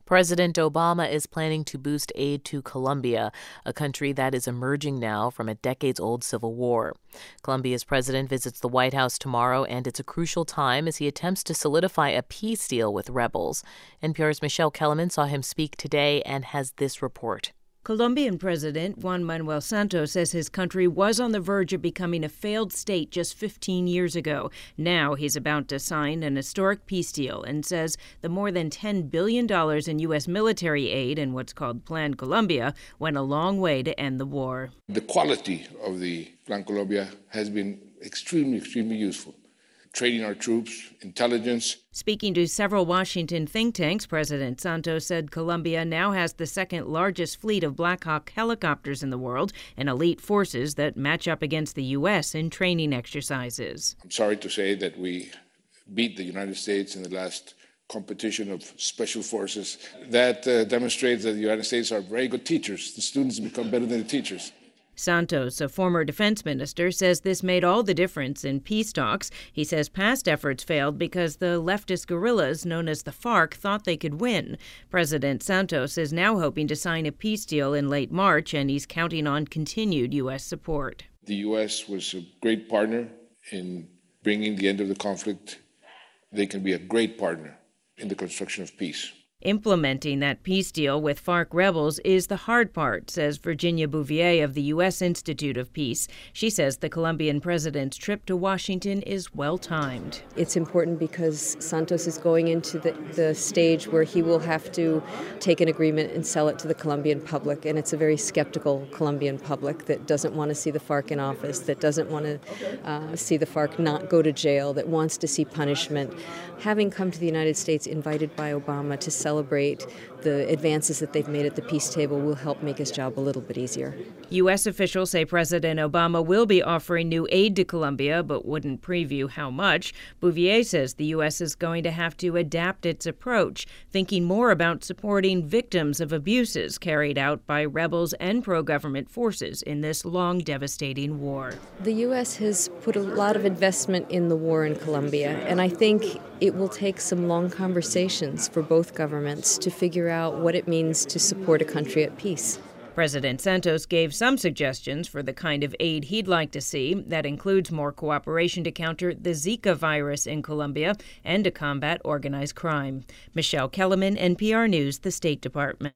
President Obama is planning to boost aid to Colombia, a country that is emerging now from a decades-old civil war. Colombia's president visits the White House tomorrow, and it's a crucial time as he attempts to solidify a peace deal with rebels. NPR's Michelle Kellerman saw him speak today and has this report. Colombian President Juan Manuel Santos says his country was on the verge of becoming a failed state just 15 years ago. Now he's about to sign an historic peace deal and says the more than $10 billion in U.S. military aid in what's called Plan Colombia went a long way to end the war. The quality of the Plan Colombia has been extremely useful. Training our troops, intelligence. Speaking to several Washington think tanks, President Santos said Colombia now has the second largest fleet of Black Hawk helicopters in the world and elite forces that match up against the U.S. in training exercises. I'm sorry to say that we beat the United States in the last competition of special forces. That demonstrates that the United States are very good teachers. The students become better than the teachers. Santos, a former defense minister, says this made all the difference in peace talks. He says past efforts failed because the leftist guerrillas known as the FARC thought they could win. President Santos is now hoping to sign a peace deal in late March, and he's counting on continued U.S. support. The U.S. was a great partner in bringing the end of the conflict. They can be a great partner in the construction of peace. Implementing that peace deal with FARC rebels is the hard part, says Virginia Bouvier of the U.S. Institute of Peace. She says the Colombian president's trip to Washington is well-timed. It's important because Santos is going into the stage where he will have to take an agreement and sell it to the Colombian public, and it's a very skeptical Colombian public that doesn't want to see the FARC in office, that doesn't want to see the FARC not go to jail, that wants to see punishment. Having come to the United States invited by Obama to celebrate the advances that they've made at the peace table will help make his job a little bit easier. U.S. officials say President Obama will be offering new aid to Colombia, but wouldn't preview how much. Bouvier says the U.S. is going to have to adapt its approach, thinking more about supporting victims of abuses carried out by rebels and pro-government forces in this long, devastating war. The U.S. has put a lot of investment in the war in Colombia, and I think it will take some long conversations for both governments to figure out what it means to support a country at peace. President Santos gave some suggestions for the kind of aid he'd like to see. That includes more cooperation to counter the Zika virus in Colombia and to combat organized crime. Michelle Kellerman, NPR News, the State Department.